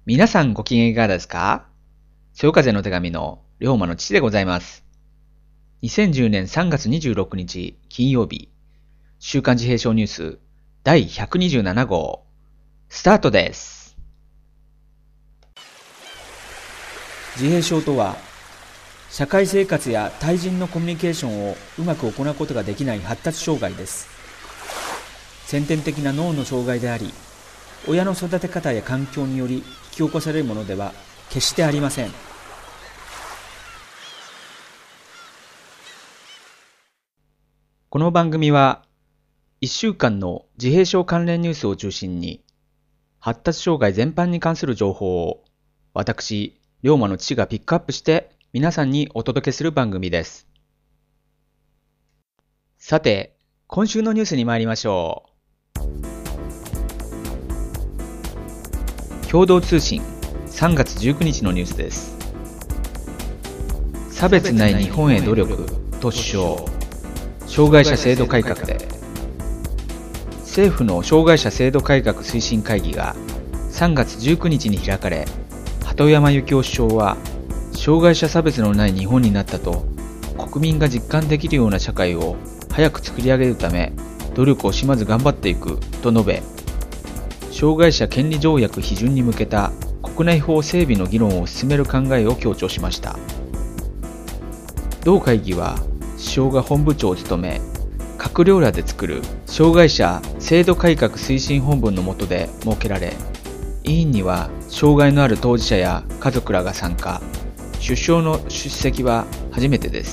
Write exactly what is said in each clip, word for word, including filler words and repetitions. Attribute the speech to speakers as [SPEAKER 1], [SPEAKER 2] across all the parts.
[SPEAKER 1] 皆さんご機嫌いかがですか？そよ風の手紙の龍馬の父でございます。にせんじゅうねんさんがつにじゅうろくにち金曜日、週刊自閉症ニュースだいひゃくにじゅうななごう、スタートです。
[SPEAKER 2] 自閉症とは、社会生活や対人のコミュニケーションをうまく行うことができない発達障害です。先天的な脳の障害であり、親の育て方や環境により引き起こされるものでは決してありません。
[SPEAKER 1] この番組はいっしゅうかんの自閉症関連ニュースを中心に発達障害全般に関する情報を私、龍馬の父がピックアップして皆さんにお届けする番組です。さて、今週のニュースに参りましょう。共同通信さんがつじゅうくにちのニュースです。差別ない日本へ努力と主張。障害者制度改革で。政府の障害者制度改革推進会議がさんがつじゅうくにちに開かれ、鳩山幸夫首相は障害者差別のない日本になったと、国民が実感できるような社会を早く作り上げるため努力を惜しまず頑張っていくと述べ、障害者権利条約批准に向けた国内法整備の議論を進める考えを強調しました。同会議は首相が本部長を務め、閣僚らで作る障害者制度改革推進本部の下で設けられ、委員には障害のある当事者や家族らが参加。首相の出席は初めてです。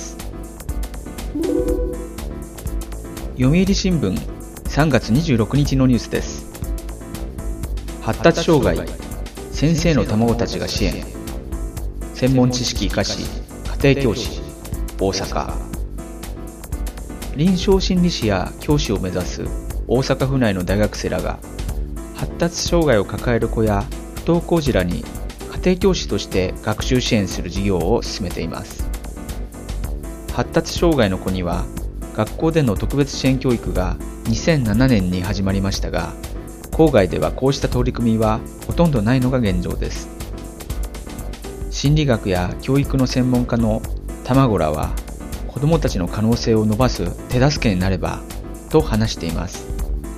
[SPEAKER 1] 読売新聞さんがつにじゅうろくにちのニュースです。発達障害、先生の卵たちが支援。専門知識生かし、家庭教師、大阪。臨床心理士や教師を目指す大阪府内の大学生らが、発達障害を抱える子や不登校児らに家庭教師として学習支援する事業を進めています。発達障害の子には、学校での特別支援教育がにせんななねんに始まりましたが、郊外ではこうした取り組みはほとんどないのが現状です。心理学や教育の専門家の卵らは、子どもたちの可能性を伸ばす手助けになればと話しています。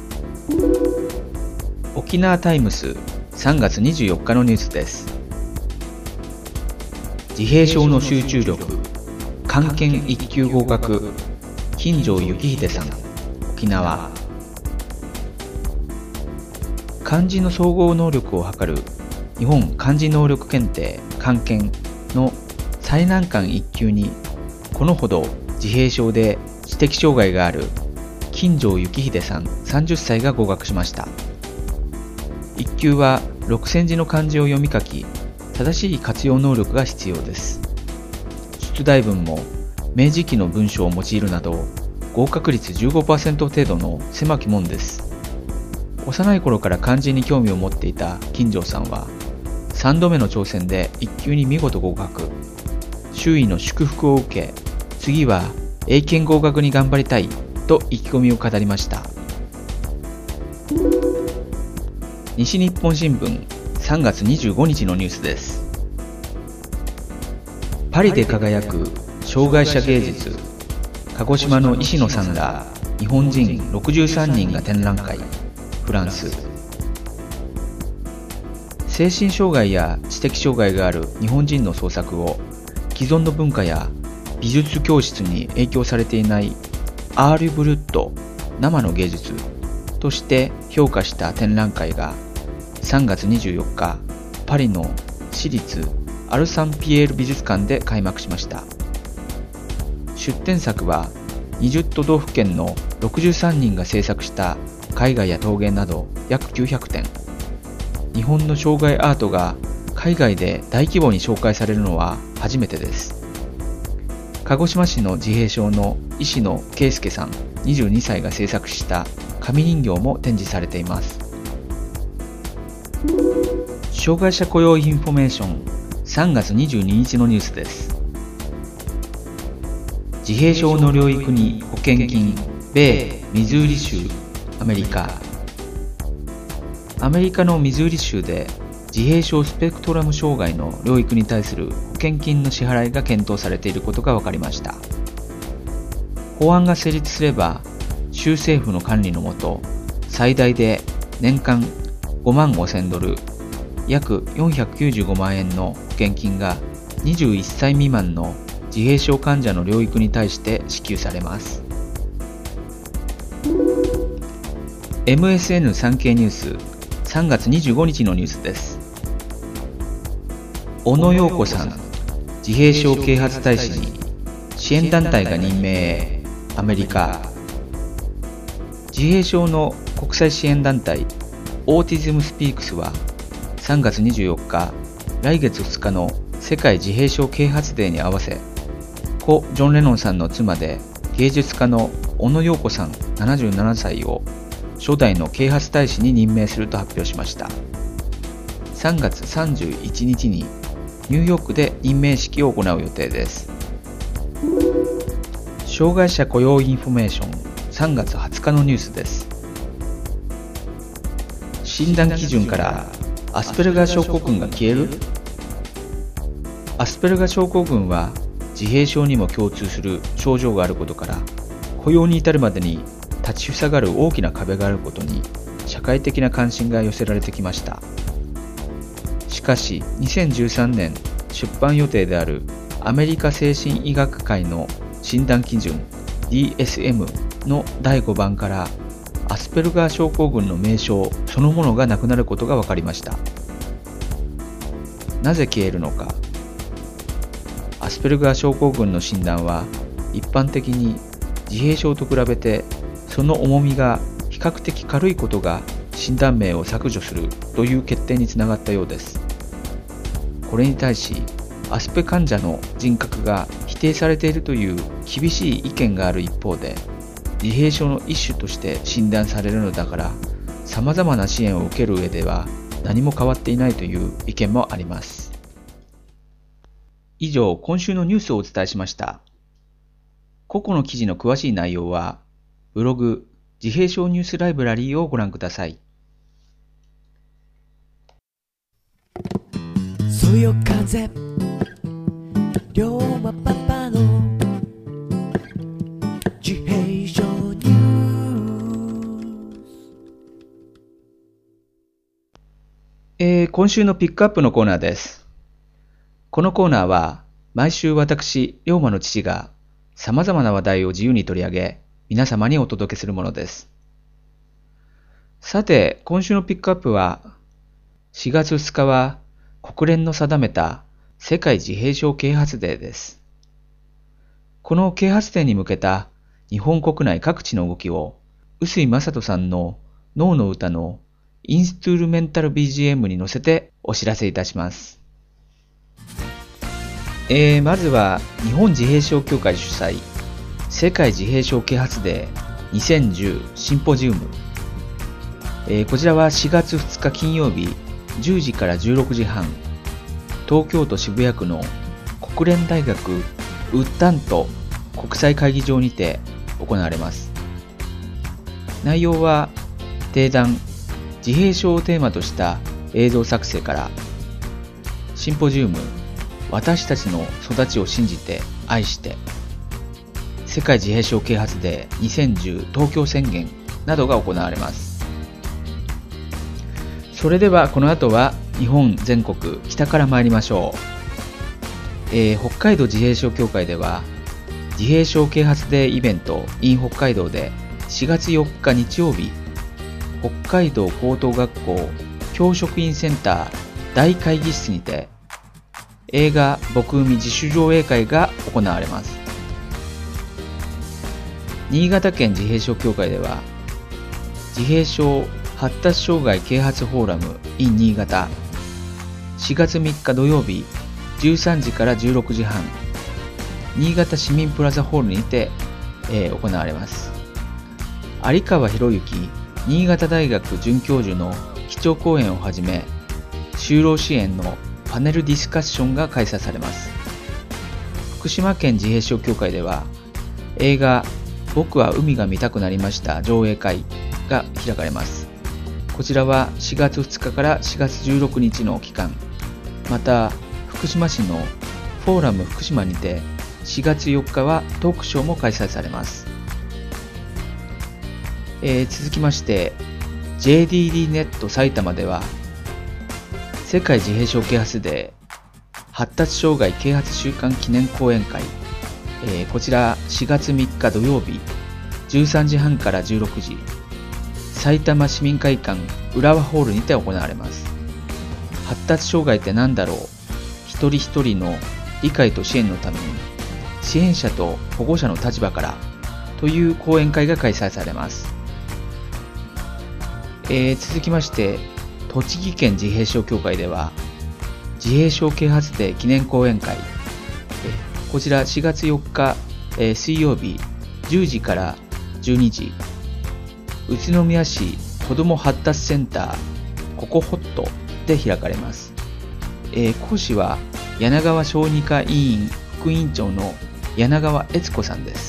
[SPEAKER 1] 沖縄タイムスさんがつにじゅうよっかのニュースです。自閉症の集中力、漢検いっきゅう合格、金城幸秀さん、沖縄。漢字の総合能力を測る日本漢字能力検定漢検の最難関いっきゅうに、このほど自閉症で知的障害がある金城幸秀さんさんじゅっさいが合格しました。いっきゅうはろくせんじの漢字を読み書き、正しい活用能力が必要です。出題文も明治期の文章を用いるなど、合格率 じゅうごパーセント 程度の狭き門です。幼い頃から漢字に興味を持っていた金城さんは、さんどめの挑戦でいっきゅうに見事合格。周囲の祝福を受け、次は英検合格に頑張りたいと意気込みを語りました。西日本新聞さんがつにじゅうごにちのニュースです。パリで輝く障害者芸術、鹿児島の石野さんら日本人ろくじゅうさんにんが展覧会。フランス。精神障害や知的障害がある日本人の創作を既存の文化や美術教室に影響されていないアール・ブルット、生の芸術として評価した展覧会がさんがつにじゅうよっか、パリの市立アルサンピエール美術館で開幕しました。出展作はにじゅっとどうふけんのろくじゅうさんにんが制作した絵画や陶芸など約きゅうひゃくてん。日本の障害アートが海外で大規模に紹介されるのは初めてです。鹿児島市の自閉症の石野圭介さんにじゅうにさいが制作した紙人形も展示されています。障害者雇用インフォメーションさんがつにじゅうににちのニュースです。自閉症の療育に保険金、米ミズーリ州、アメリカ。アメリカのミズーリ州で自閉症スペクトラム障害の療育に対する保険金の支払いが検討されていることが分かりました。法案が成立すれば、州政府の管理のもと、最大で年間ごまんごせんドル、約よんひゃくきゅうじゅうごまんえんの保険金がにじゅういっさい未満の自閉症患者の療育に対して支給されます。エムエスエヌ 産経ニュースさんがつにじゅうごにちのニュースです。小野陽子さん、自閉症啓発大使に支援団体が任命へ。アメリカ。自閉症の国際支援団体オーティズムスピークスはさんがつにじゅうよっか、来月ふつかの世界自閉症啓発デーに合わせ、故ジョン・レノンさんの妻で芸術家の小野陽子さんななじゅうななさいを初代の啓発大使に任命すると発表しました。さんがつさんじゅういちにちにニューヨークで任命式を行う予定です。障害者雇用インフォメーションさんがつはつかのニュースです。診断基準からアスペルガー症候群が消える？アスペルガー症候群は自閉症にも共通する症状があることから、雇用に至るまでに立ちふさがる大きな壁があることに社会的な関心が寄せられてきました。しかしにせんじゅうさんねん出版予定であるアメリカ精神医学会の診断基準 ディーエスエム のだいごばんからアスペルガー症候群の名称そのものがなくなることが分かりました。なぜ消えるのか。アスペルガー症候群の診断は一般的に自閉症と比べてその重みが比較的軽いことが診断名を削除するという決定につながったようです。これに対しアスペ患者の人格が否定されているという厳しい意見がある一方で、自閉症の一種として診断されるのだから様々な支援を受ける上では何も変わっていないという意見もあります。以上、今週のニュースをお伝えしました。個々の記事の詳しい内容はブログ自閉症ニュースライブラリーをご覧ください。
[SPEAKER 3] そよ風龍馬パパの自閉症ニュース。
[SPEAKER 1] えー、今週のピックアップのコーナーです。このコーナーは毎週私、龍馬の父が様々な話題を自由に取り上げ、皆様にお届けするものです。さて、今週のピックアップは、しがつふつかは国連の定めた世界自閉症啓発デーです。この啓発デーに向けた日本国内各地の動きを、臼井正人さんの脳の歌のインストゥルメンタル ビージーエム に乗せてお知らせいたします。えー、まずは日本自閉症協会主催世界自閉症啓発デーにせんじゅうシンポジウム、えー、こちらはしがつふつか金曜日じゅうじからじゅうろくじはん、東京都渋谷区の国連大学ウッダント国際会議場にて行われます。内容は定談自閉症をテーマとした映像作成から、シンポジウム私たちの育ちを信じて愛して世界自閉症啓発デーにせんじゅう東京宣言などが行われます。それではこの後は日本全国北から参りましょう。えー、北海道自閉症協会では自閉症啓発デーイベント in 北海道でしがつよっか日曜日、北海道高等学校教職員センター大会議室にて映画僕海自主上映会が行われます。新潟県自閉症協会では自閉症発達障害啓発フォーラム in 新潟しがつみっか土曜日じゅうさんじからじゅうろくじはん、新潟市民プラザホールにて、えー、行われます。有川博之新潟大学准教授の基調講演をはじめ、就労支援のパネルディスカッションが開催されます。福島県自閉症協会では映画僕は海が見たくなりました上映会が開かれます。ここちらはしがつふつかからしがつじゅうろくにちの期間、また福島市のフォーラム福島にてしがつよっかはトークショーも開催されます。えー、続きまして ジェーディーディー ネット埼玉では世界自閉症啓発デー発達障害啓発週間記念講演会、えー、こちらしがつみっか土曜日じゅうさんじはんからじゅうろくじ、埼玉市民会館浦和ホールにて行われます。発達障害って何だろう、一人一人の理解と支援のために支援者と保護者の立場からという講演会が開催されます。えー、続きまして栃木県自閉症協会では自閉症啓発デー記念講演会、えー、こちらしがつよっか、えー、水曜日じゅうじからじゅうにじ、宇都宮市子ども発達センターココホットで開かれます。えー、講師は柳川小児科委員副委員長の柳川悦子さんです。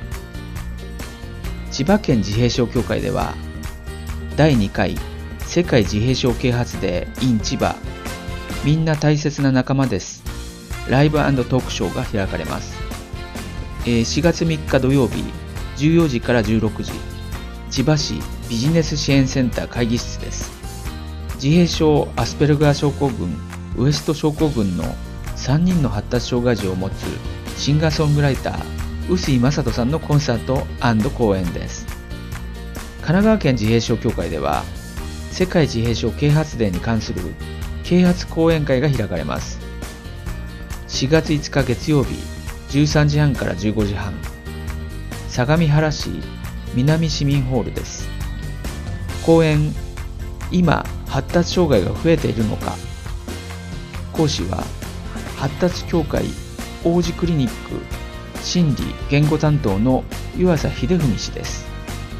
[SPEAKER 1] 千葉県自閉症協会ではだいにかい世界自閉症啓発デー in 千葉みんな大切な仲間ですライブ&トークショーが開かれます。えー、しがつみっか土曜日じゅうよじからじゅうろくじ、千葉市ビジネス支援センター会議室です。自閉症アスペルガー症候群ウエスト症候群のさんにんの発達障害児を持つシンガーソングライター臼井正人さんのコンサート&講演です。神奈川県自閉症協会では世界自閉症啓発デーに関する啓発講演会が開かれます。しがついつか月曜日じゅうさんじはんからじゅうごじはん、相模原市南市民ホールです。講演、今発達障害が増えているのか。講師は発達協会王子クリニック心理言語担当の湯浅秀文氏です。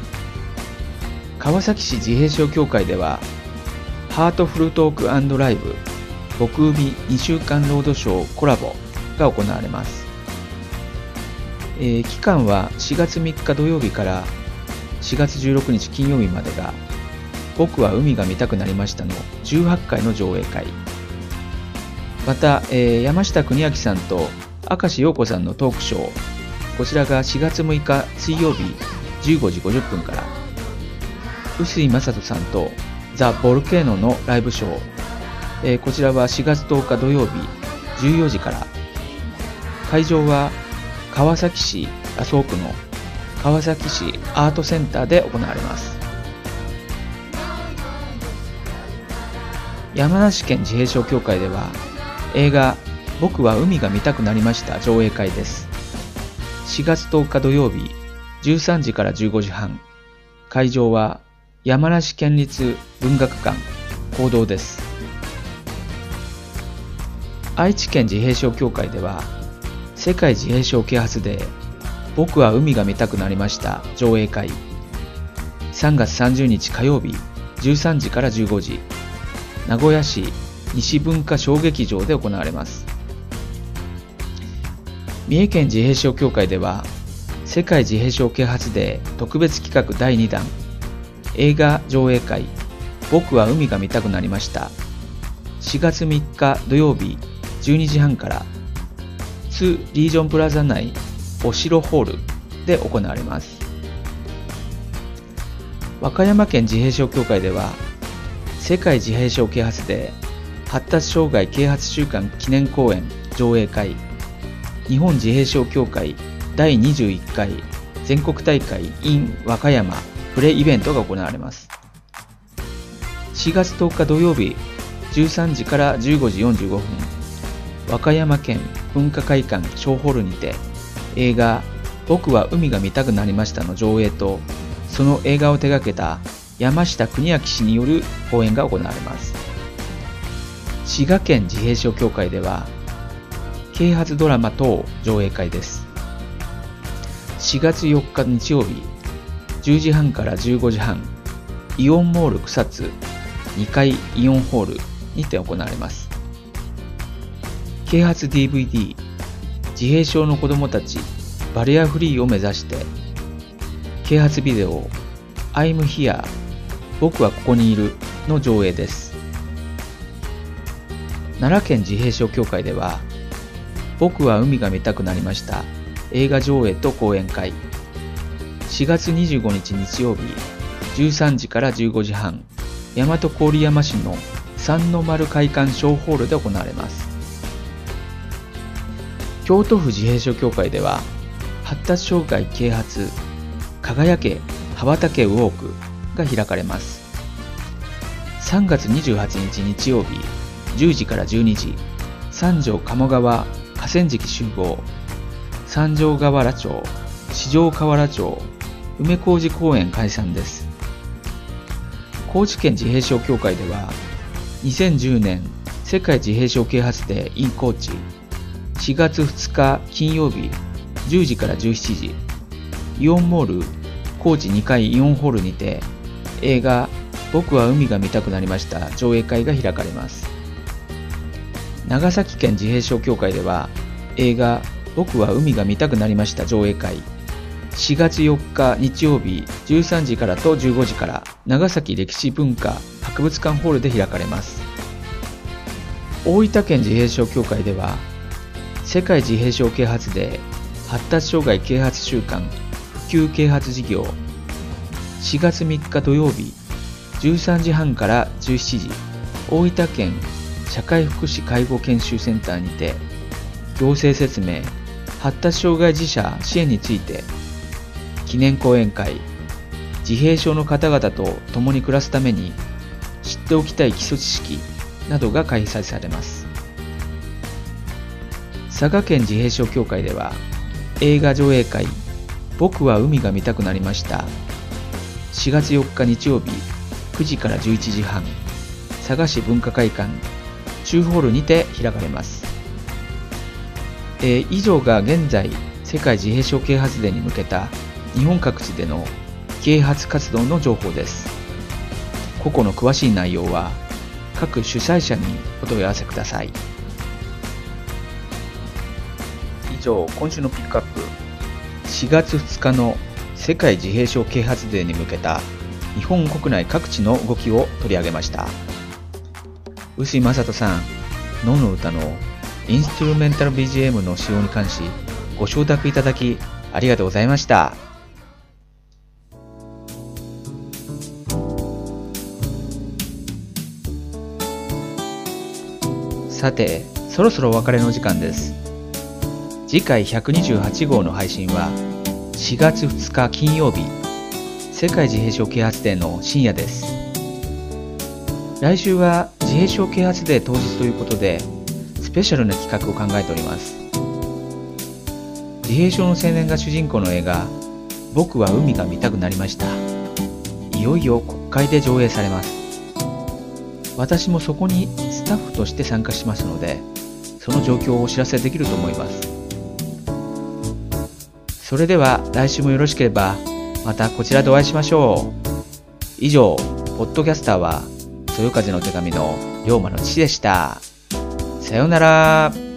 [SPEAKER 1] 川崎市自閉症協会ではハートフルトーク&ライブ僕海にしゅうかんロードショーコラボが行われます。えー、期間はしがつみっか土曜日からしがつじゅうろくにち金曜日までが僕は海が見たくなりましたのじゅうはっかいの上映会、また、えー、山下邦明さんと明石陽子さんのトークショー、こちらがしがつむいか水曜日じゅうごじごじゅっぷんから、臼井正人さんとザ・ボルケーノのライブショー、えー、こちらはしがつとおか土曜日じゅうよじから、会場は川崎市麻生区の川崎市アートセンターで行われます。山梨県自閉症協会では映画僕は海が見たくなりました上映会です。しがつとおか土曜日じゅうさんじからじゅうごじはん、会場は山梨県立文学館講堂です。愛知県自閉症協会では世界自閉症啓発デー僕は海が見たくなりました上映会、さんがつさんじゅうにち火曜日じゅうさんじからじゅうごじ、名古屋市西文化小劇場で行われます。三重県自閉症協会では世界自閉症啓発デー特別企画だいにだん映画上映会僕は海が見たくなりましたしがつみっか土曜日じゅうにじはんからツリージョンプラザ内お城ホールで行われます。和歌山県自閉症協会では世界自閉症啓発デー発達障害啓発週間記念公演上映会日本自閉症協会だいにじゅういっかい全国大会 in 和歌山プレイベントが行われます。しがつとおか土曜日じゅうさんじからじゅうごじよんじゅうごふん、和歌山県文化会館小ホールにて映画僕は海が見たくなりましたの上映と、その映画を手掛けた山下邦明氏による講演が行われます。滋賀県自閉症協会では啓発ドラマ等上映会です。しがつよっか日曜日じゅうじはんからじゅうごじはん、イオンモール草津にかいイオンホールにて行われます。啓発 ディーブイディー 自閉症の子どもたちバリアフリーを目指して、啓発ビデオ I'm Here 僕はここにいるの上映です。奈良県自閉症協会では、僕は海が見たくなりました映画上映と講演会、しがつにじゅうごにち日曜日じゅうさんじからじゅうごじはん、大和郡山市の三の丸会館小ホールで行われます。京都府自閉症協会では、発達障害啓発輝け羽ばたけウォークが開かれます。さんがつにじゅうはちにち日曜日じゅうじからじゅうにじ、三条鴨川河川敷集合、三条河原町、四条河原町、梅小路公園開催です。高知県自閉症協会では、にせんじゅうねん世界自閉症啓発デー in 高知、しがつふつか金曜日じゅうじからじゅうしちじ、イオンモール高知にかいイオンホールにて映画僕は海が見たくなりました上映会が開かれます。長崎県自閉症協会では、映画僕は海が見たくなりました上映会、しがつよっか日曜日じゅうさんじからとじゅうごじから長崎歴史文化博物館ホールで開かれます。大分県自閉症協会では、世界自閉症啓発デー発達障害啓発週間普及啓発事業、しがつみっか土曜日じゅうさんじはんからじゅうしちじ、大分県社会福祉介護研修センターにて行政説明発達障害児者支援について記念講演会、自閉症の方々と共に暮らすために知っておきたい基礎知識などが開催されます。佐賀県自閉症協会では、映画上映会僕は海が見たくなりましたしがつよっか日曜日くじからじゅういちじはん、佐賀市文化会館中ホールにて開かれます。えー、以上が現在世界自閉症啓発デーに向けた日本各地での啓発活動の情報です。個々の詳しい内容は各主催者にお問い合わせください。以上、今週のピックアップ、しがつふつかの世界自閉症啓発デーに向けた日本国内各地の動きを取り上げました。臼井正人さん、のの歌のインストゥルメンタル ビージーエム の使用に関しご承諾いただきありがとうございました。さて、そろそろお別れの時間です。次回ひゃくにじゅうはちごうの配信はしがつふつか金曜日、世界自閉症啓発デーの深夜です。来週は自閉症啓発デー当日ということで、スペシャルな企画を考えております。自閉症の青年が主人公の映画僕は海が見たくなりました、いよいよ国会で上映されます。私もそこにスタッフとして参加しますので、その状況をお知らせできると思います。それでは来週もよろしければまたこちらでお会いしましょう。以上、ポッドキャスターはそよ風の手紙の龍馬の父でした。さようなら。